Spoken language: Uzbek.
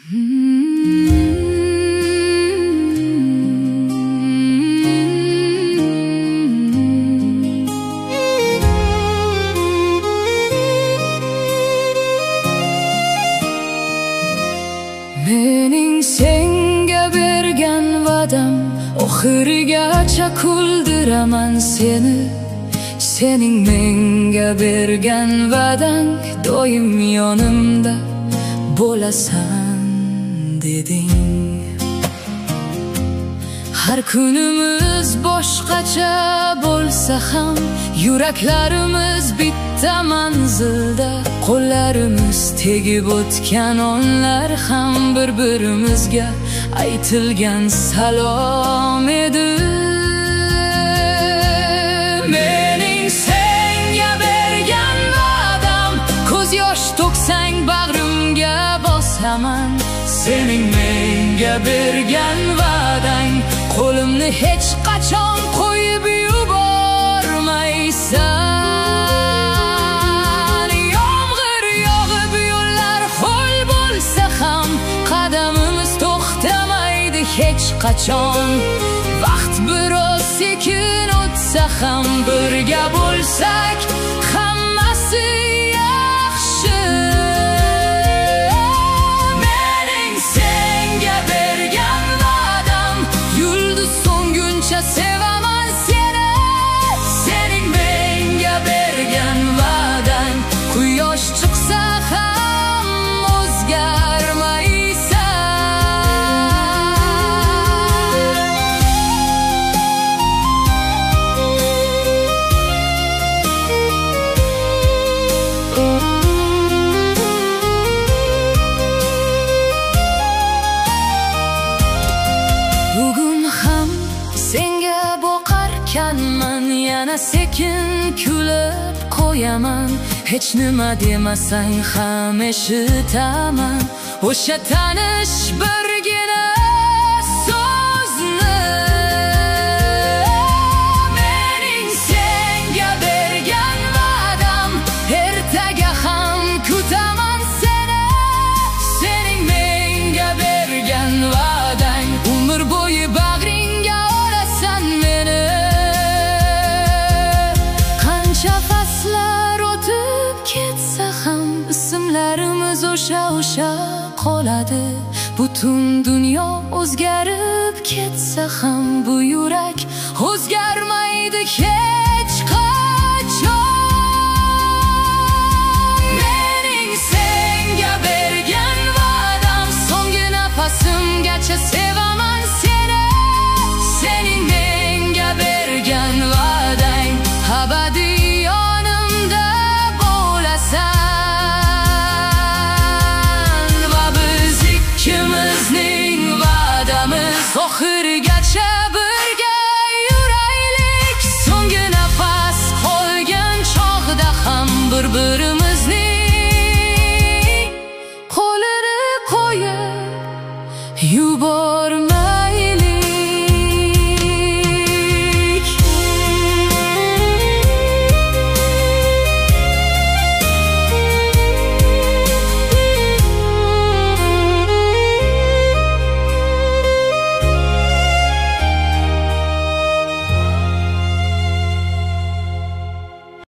Mening senga bergan va'dam, oxirigacha kuldiraman seni. Sening menga bergan va'dang, doim yonimda bo'lasan deding. Har kunimiz boshqacha bo'lsa ham, yuraklarimiz bitta manzilda. Qo'llarimiz tegib o'tgan onlar ham bir-birimizga aytilgan salom edi. Mening senga bergan va'dam, ko'z yosh to'ksang bag'rimga bosaman. Sening menga bergan va'dang, qo'limni hech qachon qo'yib yubormaysan. Yomg'ir yog'ib yo'llar ho'l bo'lsa ham, qadamimiz to'xtamaydi hech qachon. Vaqt biroz sekin o'tsa ham, birga bo'lsak hammasi yaxshi. Mening senga bergan va'dam, yulduz so'nguncha sevaman seni. Sening menga bergan va'dang, quyosh chiqsa ham o'zgarmaysan. Bugun ham senga boqarkanman, yana sekin kulib qo'yaman. Hech nima demasang ham eshitaman o'sha tanish birgina so'zni. Mening senga bergan va'dam, ertaga ham kutaman seni. Sening menga bergan va'dang, umr bo'yi bag'ringga olasan meni. Qancha faslar o'tib ketsa ham, ismlarimiz o'sha qoladi. Butun dunyo o'zgarib ketsa ham, bu yurak o'zgarmaydi hech